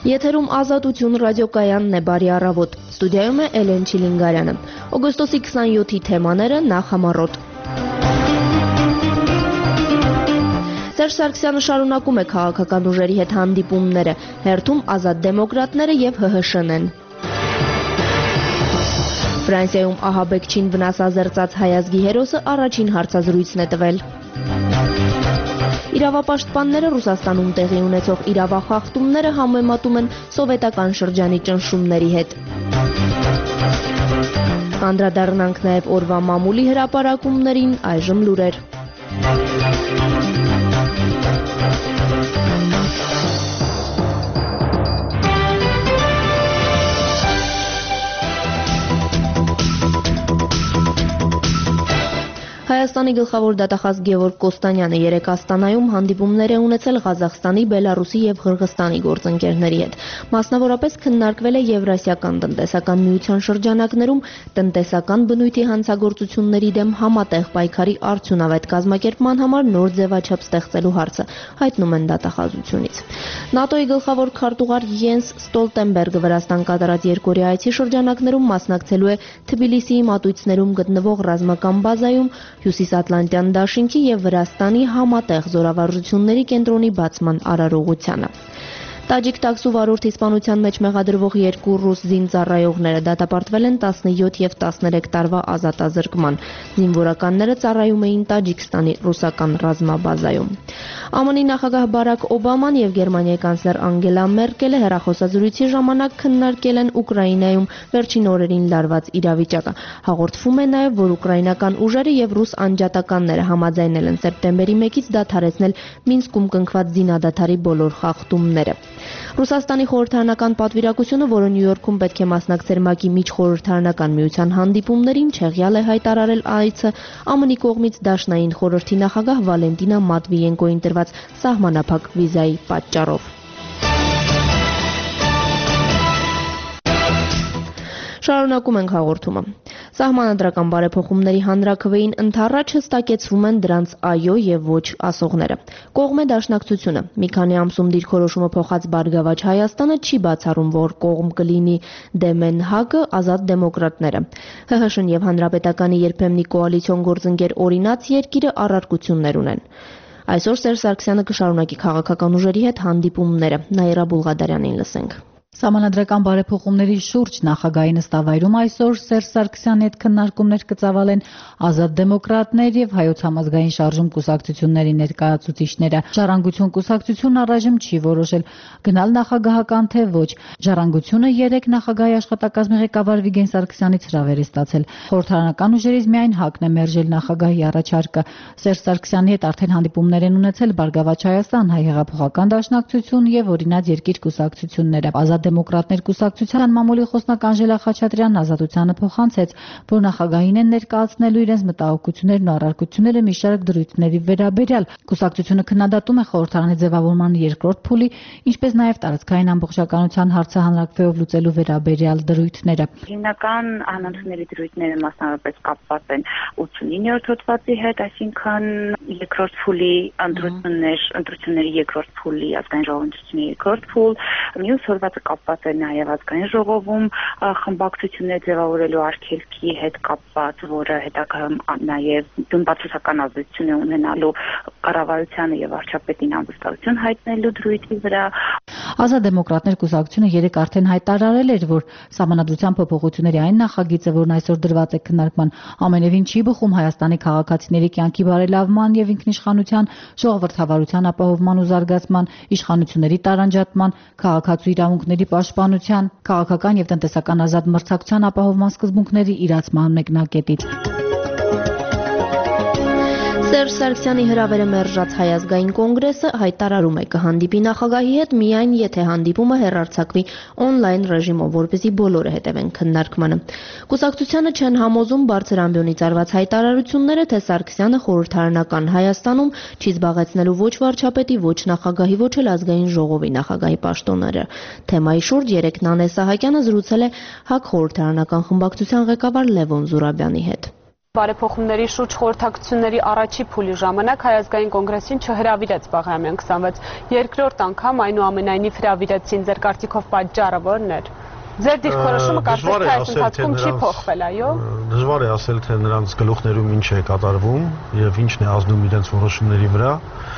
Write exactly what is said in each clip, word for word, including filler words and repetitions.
Եթերում Ազատություն ռադիոկայանն է, բարի առավոտ։ Ստուդիայում է Էլեն Չիլինգարյանը։ Օգոստոսի քսանյոթի թեմաները նախ համառոտ։ Սերժ Սարգսյանը շարունակում է քաղաքական ուժերի հետ հանդիպումները, հերթում Ազատ դեմոկրատները եւ Հ Հ Շ-ն են։ Ֆրանսիայում ահաբեկչին վնասազերծած հայազգի հերոսը առաջին հարցազրույցն է տվել։ Իրավապաշտպանները Ռուսաստանում տեղի ունեցող իրավախախտումները համեմատում են սովետական շրջանի ճնշումների հետ։ Անդրադառնանք նաև օրվա մամուլի հրապարակումներին, այժմ լուրեր։ Հայաստանի գլխավոր դատախազ Գևորգ Կոստանյանը երեկ Աստանայում հանդիպումներ է ունեցել Ղազախստանի, Բելարուսի եւ Ղրղստանի գործընկերների հետ։ Մասնավորապես քննարկվել է Եվրասիական տնտեսական միության շրջանակներում տնտեսական բնույթի հանցագործությունների դեմ համատեղ պայքարի արդյունավետ կազմակերպման համար նոր ձևաչափ ստեղծելու հարցը, հայտնում են դատախազությունից։ ՆԱՏՕ-ի գլխավոր քարտուղար Յենս Ստոլտենբերգը Վրաստան կատարած երկօրյա այցի շրջանակներում մասնակցելու է Թբիլիսիի մատույցներում գտնվող ռազմական բազայում Հյուսիսատլանտյան դաշինքի եւ Վրաստանի համատեղ զորավարժությունների կենտրոնի բացման արարողությանը։ Տաջիկ տաքսու վարորդի սպանության մեջ մեղադրվող երկու ռուս զինծառայողները դատապարտվել են տասնյոթ եւ տասներեք տարվա ազատազրկման։ Զինվորականները ծառայում էին Տաջիկստանի ռուսական ռազմաբազայում։ ԱՄՆ-ի նախագահ Բարակ Օբաման եւ Գերմանիայի կանցլեր Անգելա Մերկելը հեռախոսազրույցի ժամանակ քննարկել են Ուկրաինայում վերջին օրերին լարված իրավիճակը։ Հաղորդվում է նաեւ, որ ուկրաինական ուժերը եւ ռուս անջատականները համաձայնել են սեպտեմբերի մեկից դադարեցնել Մինսկում կնքված զինադադարի բոլոր խախտումները։ Ռուսաստանի խորհրդարանական պատվիրակությունը, որը Նյու Յորքում պետք է մասնակցեր ՄԱԿ-ի միջխորհրդարանական միության հանդիպումներին, չեղյալ է հայտարարել այցը ԱՄՆ-ի կողմից Դաշնային խորհրդի նախագահ Վալենտինա Մատվիենկոին տրված սահմանափակ վիզայի պատճառով։ Շարունակում ենք հաղորդումը։ Սահմանադրական բարեփոխումների հանրաքվեին ընդառաջ հստակեցվում են դրանց այո եւ ոչ ասողները։ Կողմ է դաշնակցությունը։ Մի քանի ամսում դիրքորոշումը փոխած Բարգավաճ Հայաստանը չի բացառում, որ կողմ կլինի դեմ են ՀԱԿ-ը, Ազատ դեմոկրատները։ Հ Հ Շ-ն եւ Հանրապետականի երբեմնի կոալիցիոն գործընկեր Օրինաց երկիրը առարկություններ ունեն։ Այսօր Սերժ Սարգսյանը կշարունակի քաղաքական ուժերի հետ հանդիպումները։ Նաիրա Բուլղադարյանին լսենք։ Սահմանադրական բարեփոխումների շուրջ նախագահի նստավայրում այսօր Սերժ Սարգսյանի հետ քննարկումներ կծավալեն Ազատ դեմոկրատներ եւ Հայոց համազգային շարժում կուսակցությունների ներկայացուցիչները։ Ժառանգություն կուսակցությունն առայժմ չի որոշել գնալ նախագահական թե ոչ։ Ժառանգությունը երեք նախագահի աշխատակազմի ղեկավար Վիգեն Սարգսյանից հրավեր է ստացել։ Խորհրդարանական ուժերից միայն ՀԱԿ-ն է մերժել նախագահի առաջարկը։ Սերժ Սարգսյանի հետ արդեն հանդիպումներ են ունեցել Բարգավաճ Հայաստան, Հայ հեղափոխական դաշնակցություն եւ Օրինաց երկիր կուսակցությունները։ Ազատ դեմոկրատներ կուսակցության մամուլի խոսնակ Անժելա Խաչատրյանն Ազատությանը փոխանցեց, որ նախագահին են ներկայացնելու իրենց մտահոգություններն ու առարկությունները մի շարք դրույթների վերաբերյալ։ Կուսակցությունը քննադատում է խորհրդարանի ձևավորման երկրորդ փուլի, ինչպես նաև տարածքային ամբողջականության հարցը հանրաքվեով լուծելու վերաբերյալ դրույթները։ Հիմնական անընդունելի դրույթները մասնավորապես կապված են ութսունիններորդ հոդվածի հետ, այսինքն երկրորդ փուլի ընտրություններ, ընտրությունների երկրորդ փուլի ազգային ժողովրդի երկրորդ փուլ, մյուս հոդվածը կապված է նաև ազգային ժողովում խմբակցություններ ձևավորելու արգելքի հետ կապված, որը հետագայում նաև բացասական ազդեցություն է ունենալու կառավարությանը եւ վարչապետին անվստահություն հայտնելու դրույթի վրա։ Ազատ դեմոկրատներ կուսակցությունը երեք արդեն հայտարարել էր, որ սահմանադրության փոփոխությունների այն նախագիծը, որն այսօր դրված է քննարկման, ամենևին չի բխում Հայաստանի քաղաքացիների կյանքի բարելավման եւ ինքնիշխանության, ժողովրդավարության ապահովման ու զարգացման, իշխանությունների տարանջատման, քաղաքացու իրավունքների պաշտպանության, քաղաքական եւ տնտեսական ազատ մրցակցության ապահովման սկզբունքների իրացման մեկնակետից։ Սերժ Սարգսյանի հրավերը մերժած Հայ ազգային կոնգրեսը հայտարարում է կհանդիպի նախագահի հետ միայն եթե հանդիպումը հեռարձակվի օնլայն ռեժիմով, որպեսզի բոլորը հետևեն քննարկմանը։ Կուսակցությանը չեն համոզում բարձր ամբիոնից արված հայտարարությունները, թե Սարգսյանը խորհրդարանական Հայաստանում չի զբաղեցնելու ոչ վարչապետի, ոչ նախագահի, ոչ էլ ազգային ժողովի նախագահի պաշտոնները։ Թեմայի շուրջ երեկ Նանե Սահակյանը զրուցել է ՀԱԿ խորհրդարանական խմբակցության ղեկավար Լևոն Զուրաբյանի հետ։ Բարեփոխումների շուրջ խորհրդակցությունների առաջի փուլի ժամանակ Հայազգային կոնգրեսին չհրավիրեց Բաղրամյան քսանվեց, երկրորդ անգամ այնուամենայնիվ հրավիրեցին, ձեր կարծիքով պատճառը ո՞րն էր։ Ձեր դիրքորոշումը կարծես թե այս ընթացքում չի փոխվել, այո։ Դժվար է ասել, թե նրանց գլուխներում ինչ է կատարվում եւ ինչն է ազդում իրենց որոշումների վրա։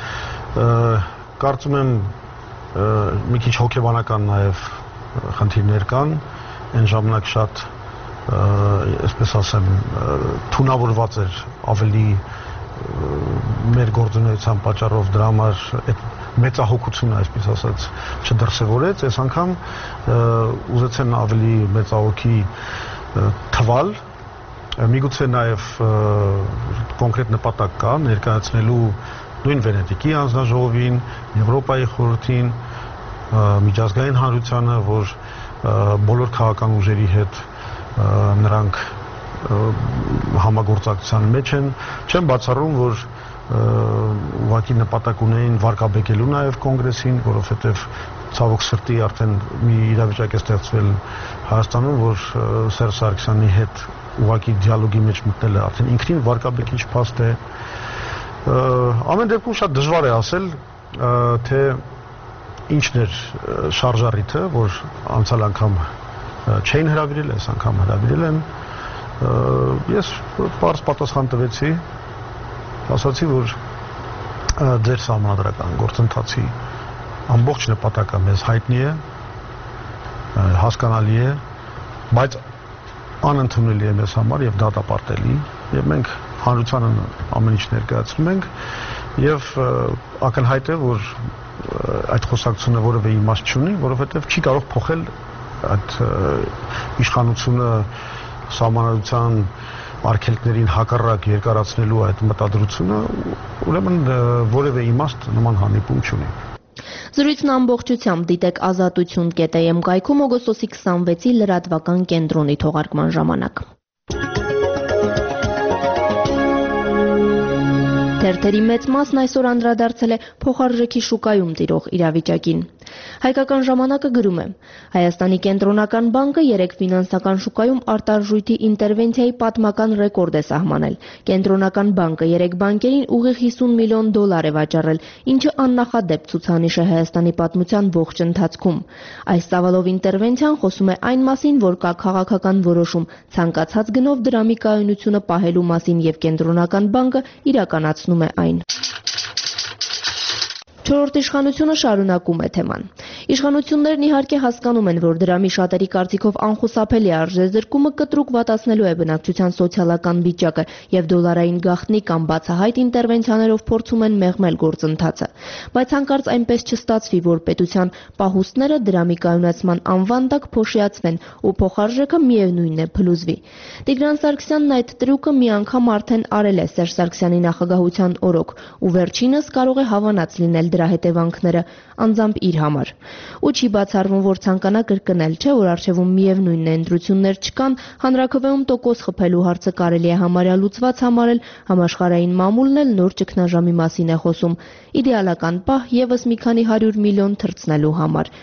Կարծում եմ մի քիչ հոգեբանական նաեւ խնդիրներ կան, այն ժամանակ շատ այսպես ասեմ, թունավորված էր ավելի մեր գործունեության պատճառով դրա համար այդ մեծահոգությունը, այսպես ասած, չդրսևորեց, այս անգամ ուզեցեն ավելի մեծահոգի թվալ, միգուցե նաև կոնկրետ նպատակ կա ներկայացնելու նույն Վենետիկի հանձնաժողովին, Եվրոպայի խորհրդին, միջազգային հանրությանը, որ բոլոր քաղաքական ուժերի հետ նրանք համագործակցության մեջ են, չեմ բացառում, որ ուղղակի նպատակ ունեին վարկաբեկելու նաև կոնգրեսին, որովհետև ցավոք սրտի արդեն մի իրավիճակ է ստեղծվել Հայաստանում, որ Սերժ Սարգսյանի հետ ուղղակի դիալոգի մեջ մտնելը արդեն ինքնին վարկաբեկիչ փաստ է։ Ամեն դեպքում շատ դժվար է ասել, թե ինչն էր շարժառիթը, որ անցյալ անգամ չէին հրավիրել, այս անգամ հրավիրել են։ Ես պարզ պատասխան տվեցի, ասացի, որ ձեր սահմանադրական գործընթացի ամբողջ նպատակը մեզ հայտնի է, հասկանալի է, բայց անընդունելի է մեզ համար եւ դատապարտելի, եւ մենք հանրությանը ամեն ինչ ներկայացնում ենք եւ ակնհայտ է, որ այդ խոսակցությունը որևէ իմաստ չունի, որովհետեւ չի կարող փոխել այդ իշխանությունը սահմանադրության արգելքներին հակառակ երկարացնելու այդ մտադրությունը, ուրեմն որևէ իմաստ նման հանդիպում չունի։ Զրույցն ամբողջությամբ դիտեք ազատություն կետ է եմ կայքում օգոստոսի քսանվեցի լրատվական կենտրոնի թողարկման ժամանակ։ Թերթերի մեծ մասն այսօր անդրադարձել է փոխարժեքի շուկայում տիրող իրավիճակին։ Հայկական ժամանակը գրում է. Հայաստանի կենտրոնական բանկը երեկ ֆինանսական շուկայում արտարժույթի ինտերվենցիայի պատմական ռեկորդ է սահմանել։ Կենտրոնական բանկը երեկ բանկերին ուղիղ հիսուն միլիոն դոլար է վաճառել, ինչը աննախադեպ ցուցանիշ է Հայաստանի պատմության ողջ ընթացքում։ Այս ծավալով ինտերվենցիան խոսում է այն մասին, որ կա քաղաքական որոշում ցանկացած գնով դրամի կայունությունը պահելու մասին եւ կենտրոնական բանկը իրականացնում է այն։ Չորրորդ իշխանությունը շարունակում է թեման։ Իշխանություններն իհարկե հասկանում են, որ դրամի շատերի կարծիքով անխուսափելի արժեզրկումը կտրուկ վատացնելու է բնակչության սոցիալական վիճակը եւ դոլարային գաղտնի կամ բացահայտ ինտերվենցիաներով փորձում են մեղմել գործընթացը։ Բայց հանկարծ այնպես չստացվի, որ պետության պահուստները դրամի կայունացման անվան տակ փոշիացվեն ու փոխարժեքը միևնույնն է փլուզվի։ Տիգրան Սարգսյանն այդ տրյուկը մի անգամ արդեն արել է Սերժ Սարգսյանի նախագահության օրոք, ու վերջինս կարող է հավանած լինել դրա հետևանքները անձամբ իր համար։ Ու չի բացառվում, որ ցանկանա կրկնել, չէ՞ որ արժևում միևնույնն է ընտրություններ չկան, հանրաքվեում տոկոս խփելու հարցը կարելի է համարյա լուծված համարել, համաշխարհային մամուլն էլ նոր ճգնաժամի մասին է խոսում, իդեալական պահ եւս մի քանի հարյուր միլիոն թռցնելու համար։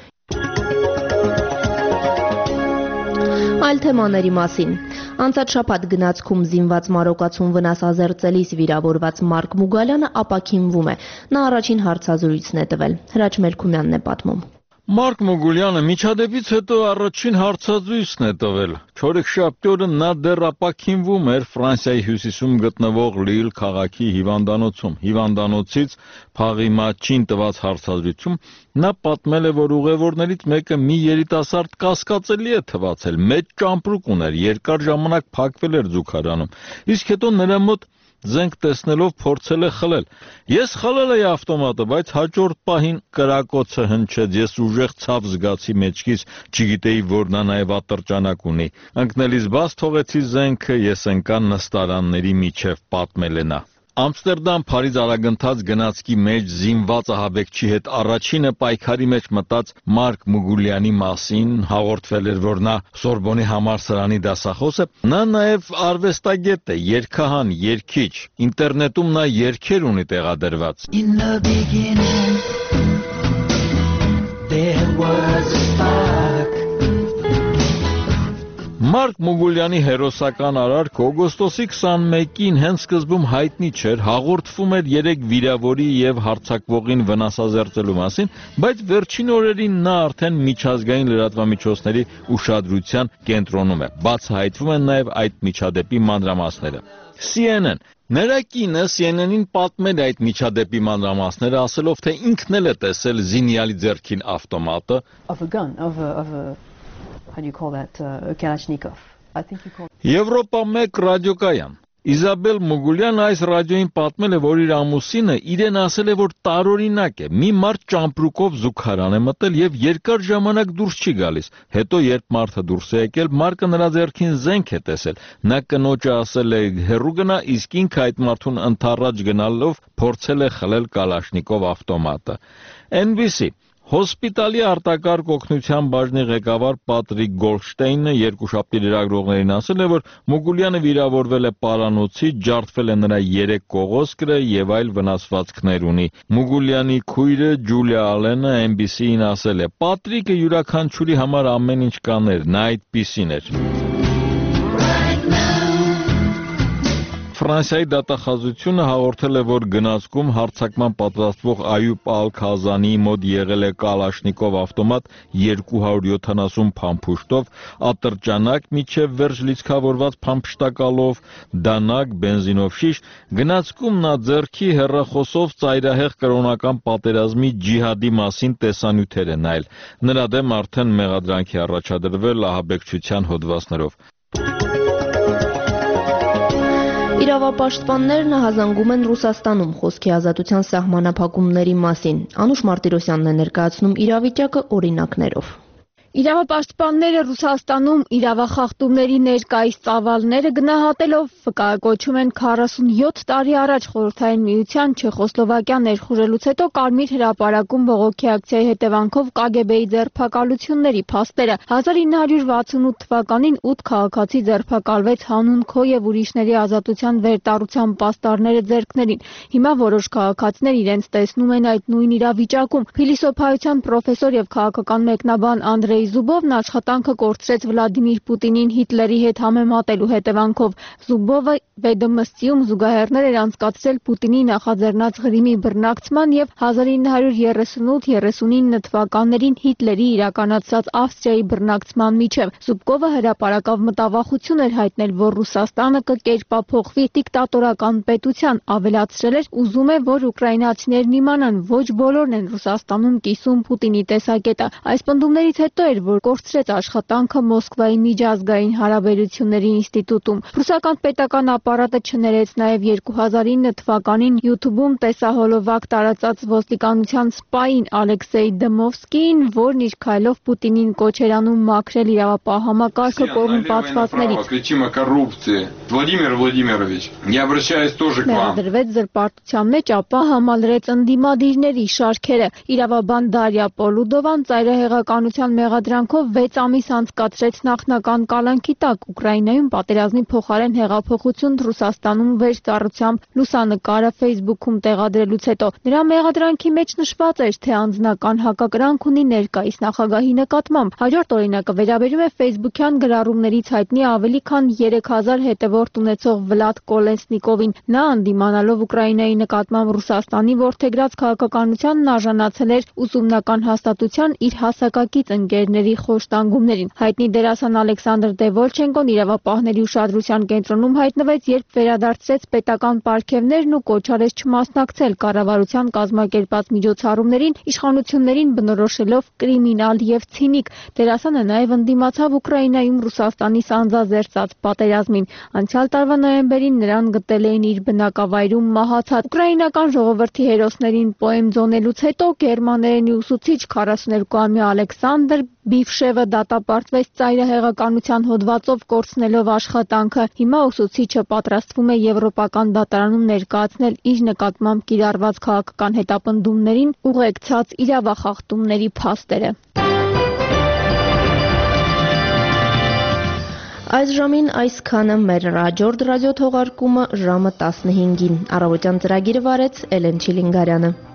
Այլ թեմաների մասին։ Անցած շաբաթ գնացքում զինված մարոկացուն վնաս ազերծելիս վիրավորված Մարկ Մուգալյանը ապաքինվում է։ Նա առաջին հարցազրույցն է տվել։ Հրաչ Մելքումյանն է պատմում։ Մարկ Մուգուլյանը միջադեպից հետո առաջին հարցազրույցն է տվել։ Չորեքշաբթի օրը նա դեռ ապաքինվում էր Ֆրանսիայի հյուսիսում գտնվող Լիլ քաղաքի հիվանդանոցում։ Հիվանդանոցից փաղի մատչին տված հարցազրույցում նա պատմել է, որ ուղևորներից մեկը մի երիտասարդ կասկածելի է թվացել, մեծ ճամպրուկ ուներ, երկար ժամանակ փակվել էր զուգարանում։ Իսկ հետո նրա մոտ զենք տեսնելով փորձել է խլել։ Ես խլել էի ավտոմատը, բայց հաջորդ պահին կրակոցը հնչեց, ես ուժեղ ցավ զգացի մեջքից, չգիտեի, որ նա նաև ատրճանակ ունի։ Ընկնելիս բաց թողեցի զենքը, ես ընկա նստարանների միջև, պատմել է նա։ Ամստերդամ Փարիզ արագընթաց գնացքի մեջ զինված ահաբեկչի հետ առաջինը պայքարի մեջ մտած Մարկ Մուգուլյանի մասին հաղորդվել էր, որ նա Սորբոնի համալսարանի դասախոս է, նա նաև արվեստագետ է, երգահան, երգիչ, ինտերնետում նա երգեր ունի տեղադրված։ In the beginning there was a spark. Մարկ Մուգուլյանի հերոսական արարք օգոստոսի քսանմեկին հենց սկզբում հայտնի չէր, հաղորդվում էր երեք վիրավորի եւ հարձակվողին վնասազերծելու մասին, բայց վերջին օրերին նա արդեն միջազգային լրատվամիջոցների ուշադրության կենտրոնում է։ Բացահայտվում են նաեւ այդ միջադեպի մանրամասները։ C N N Նրա կինը C N N-ին պատմել է այդ միջադեպի մանրամասները, ասելով, թե ինքն էլ է տեսել զինյալի ձեռքին ավտոմատը։ Of a gun, of a, of a, how do you call that, uh, a Kalashnikov. I think you call it. Եվրոպա մեկ ռադիոկայան Իզաբել Մուգուլյանը այս ռադիոյին պատմել է, որ իր ամուսինը իրեն ասել է, որ տարօրինակ է։ Մի մարդ ճամպրուկով զուգարան է մտել եւ երկար ժամանակ դուրս չի գալիս։ Հետո երբ մարդը դուրս է եկել, Մարկը նրա ձեռքին զենք է տեսել։ Նա կնոջը ասել է հեռու գնա, իսկ ինքը այդ մարդուն ընթառաջ գնալով փորձել է խլել Կալաշնիկով ավտոմատը։ N B C Հոսպիտալի արտակարգ օգնության բաժնի ղեկավար Պատրիկ Գոլշտեյնը երկուշաբթի լրագրողներին ասել է, որ Մուգուլյանը վիրավորվել է պարանոցի, ջարդվել է նրա երեք կողոսկրը եւ այլ վնասվածքներ ունի։ Մուգուլյանի քույրը Ջուլիա Ալենը N B C-ին ասել է. Պատրիկը յուրաքանչյուրի համար ամեն ինչ կաներ, նա այդպիսին էր։ Ֆրանսիայի դատախազությունը հաղորդել է, որ գնացքում հարձակման պատրաստվող Այուբ Ալ-Քազանիի մոտ եղել է Կալաշնիկով ավտոմատ երկու հարյուր յոթանասուն փամփուշտով, ատրճանակ միջև վերջ լիցքավորված փամփշտակալով, դանակ, բենզինով շիշ։ Գնացքում նա ձեռքի հեռախոսով ծայրահեղ կրոնական պատերազմի ջիհադի մասին տեսանյութեր է նայել։ Նրա դեմ արդեն մեղադրանք է առաջադրվել ահաբեկչության հոդվածներով։ Իրավապաշտպաններն հազանգում են Ռուսաստանում խոսքի ազատության սահմանափակումների մասին։ Անուշ Մարտիրոսյանն է ներկայացնում իրավիճակը օրինակներով։ Իրավապաշտպանները Ռուսաստանում իրավախախտումների ներկայիս ծավալները գնահատելով վկայակոչում են քառասունյոթ տարի առաջ Խորհրդային Միության Չեխոսլովակիան ներխուժելուց հետո Կարմիր հրապարակում բողոքի ակցիայի հետևանքով K G B-ի ձերբակալությունների փաստերը։ հազար ինը հարյուր վաթսունութ թվականին ութ քաղաքացի ձերբակալվեց հանուն քո եւ ուրիշների ազատության վերտառության պաստառները ձեռքներին։ Հիմա որոշ քաղաքացիներ իրենց տեսնում են այդ նույն իրավիճակում։ Փիլիսոփայության պրոֆեսոր եւ քաղաքական մեկնաբան Անդրեյ Զուբովն աշխատանքը կորցրեց Վլադիմիր Պուտինին Հիտլերի հետ համեմատելու հետևանքով։ Զուբովը Վեդոմստիում զուգահեռներ էր անցկացրել Պուտինի նախաձեռնած Ղրիմի բռնակցման եւ հազար ինը հարյուր երեսունութ երեսունինը թվականներին Հիտլերի իրականացրած Ավստրիայի բռնակցման միջև։ Զուբկովը հրապարակավ մտավախություն էր հայտնել, որ Ռուսաստանը կկերպափոխվի դիկտատորական պետության, ավելացրել էր ուզում է, որ ուկրաինացիներն իմանան, ոչ բոլորն են Ռուսաստանում կիսում Պուտինի տեսակետը։ Այս պնդումներից հետո էր, որ կորցրեց աշխատանքը Մոսկվայի միջազգային հարաբերությունների ինստիտուտում։ Ռուսական պետական ապարատը չներեց նաև երկու հազար ինը թվականին YouTube-ում տեսահոլովակ տարածած ոստիկանության սպային Ալեքսեյ Դմովսկիին, որն իր քայլով Պուտինին կոչ էր անում մաքրել իրավապահ համակարգը կոռումպացվածներից։ Վլադիմիր Վլադիմիրովիչ, я обращаюсь тоже к вам. Դրվեց զրպարտության մեջ, ապա համալրեց ընդդիմադիրների շարքերը։ Իրավաբան Դարիա Պոլուդովան ծայրահեղականության մեղադրանքով վեց ամիս անցկացրեց նախնական կալանքի տակ Ուկրաինայում պատերազմի փոխարեն հեղափոխություն Ռուսաստանում վերծառությամբ լուսանկարը Facebook-ում տեղադրելուց հետո։ Նրա մեղադրանքի մեջ նշված էր, թե անձնական հակակրանք ունի ներկայիս նախագահի նկատմամբ։ Հաջորդ օրինակը վերաբերում է Facebook-յան գրառումներից հայտնի ավելի քան երեք հազար հետևորդ ունեցող Վլադ Կոլեսնիկովին։ Նա անդիմանալով Ուկրաինայի նկատմամբ Ռուսաստանի որդեգրած քաղաքականությանն արժանացել էր ուսումնական հաստատության իր հասակակից ընկերների խոշտանգումներին։ Հայտնի դերասան Ալեքսանդր Դևոլչենկոն իրավապահների ուշադրության կենտրոնում հայտնվեց, երբ վերադարձրեց պետական պարգևներն ու կոչ արեց չմասնակցել կառավարության կազմակերպած միջոցառումներին, իշխանություններին բնորոշելով կրիմինալ եւ ցինիկ։ Դերասանը նաև ընդդիմացավ Ուկրաինայում Ռուսաստանի սանձազերծած պատերազմին։ Անցյալ տարվա նոյեմբերին նրան գտել էին իր բնակավայրում մահացած։ Ուկրաինական ժողովրդի հերոսներին պոեմ ձոնելուց հետո գերմաներենի ուսուցիչ քառասուներկուամյա Ալեքսանդր Բիֆշևը դատապարտվեց ծայրահեղականության հոդվածով կորցնելով աշխատանքը։ Հիմա ուսուցիչը պատրաստվում է եվրոպական դատարանում ներկայացնել իր նկատմամբ կիրառված քաղաքական հետապնդումներին ուղեկցած իրավախախտումների փաստերը։ Այս ժամին այսքանը մեր հաջորդ ռադիո թողարկումը ժամը տասնհինգին։ Առավոտյան ծրագիրը վարեց Էլեն Չիլինգարյանը։